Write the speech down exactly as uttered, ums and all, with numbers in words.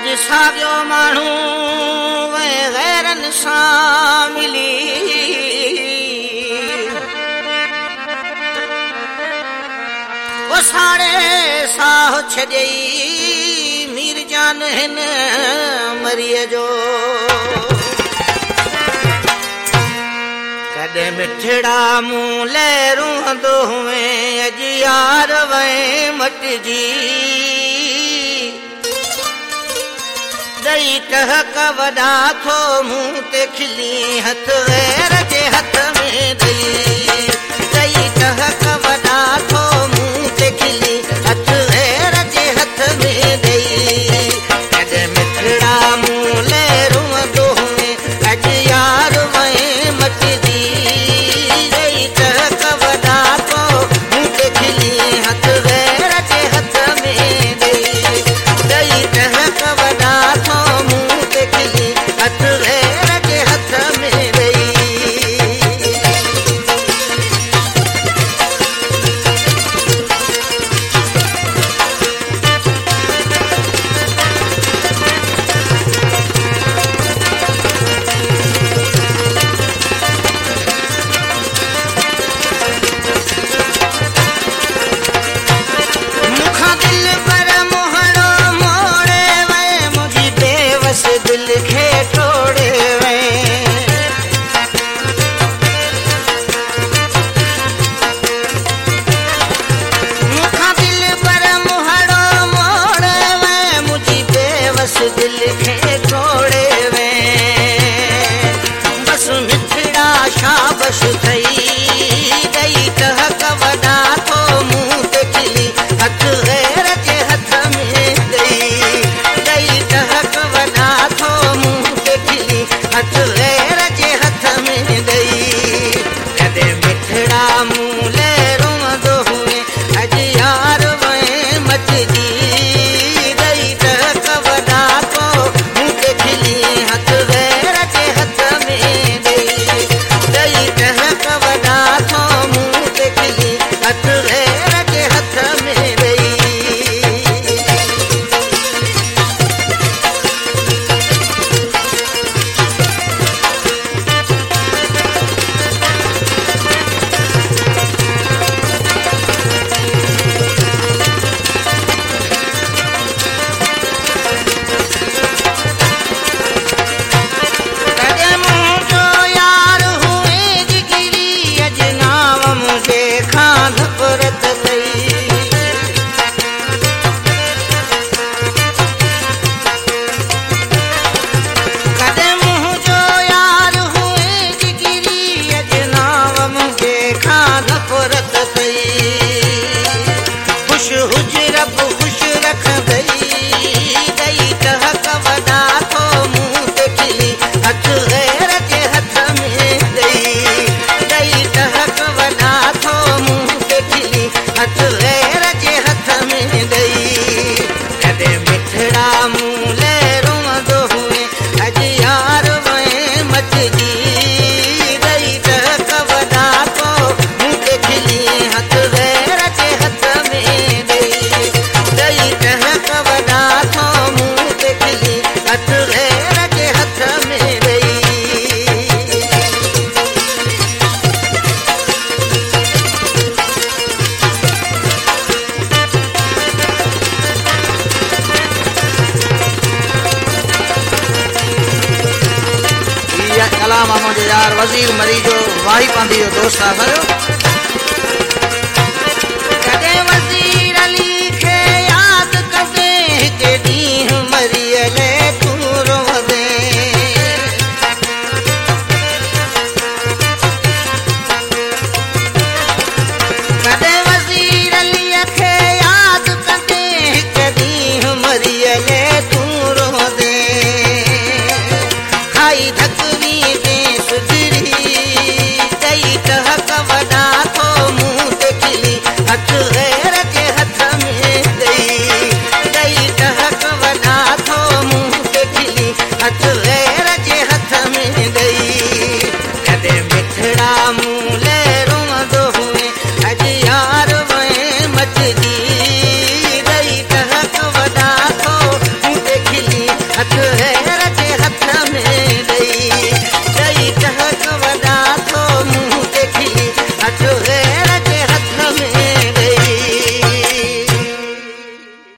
अज साॻियो माण्हू गैरनि सां मिली वो साड़े साह छॾई मीर जान हिन मरीअ जो कॾहिं मिठड़ा मूं लहरूंदो हुए अॼ यार वए मटिजी दई टहक वॾा थो मूं ते खिली हथ गैर जे हथ में दई दई टहक वॾा थो मूं ते खिली हथ गैर जे हथ में दई कॾहिं मिठड़ा मूं लहरूंदो हुए अॼ यार वए मटिजी दई टहक वॾा थो मूं ते खिली हथ गैर जे हथ में दई दई टहक वॾा थो मूं ते खिली हथ गैर जे हथ में दई दिल खे तोड़े वे मुखा दिल पर मुहड़ो मोड़े वे मुझी बेवस दिल खे तोड़े वे बस मिठड़ा शाबश थई दई टहक वॾा थो मूं ते खिली हथ गैर जे हथ में दई दई टहक वॾा थो मूं ते खिली हथ गैर जे हथ में दई कॾहिं मिठड़ा मूं लहरूंदो हुए अॼ यार वए मटिजी दई टहक वॾा थो मूं ते खिली हथ गैर जे हथ में दई दई टहक वॾा थो मूं ते खिली हथ गैर जे हथ में दई कलाम मुंहिंजो यार वज़ीर मरी जो वाही पांदी जो दोस्त आहे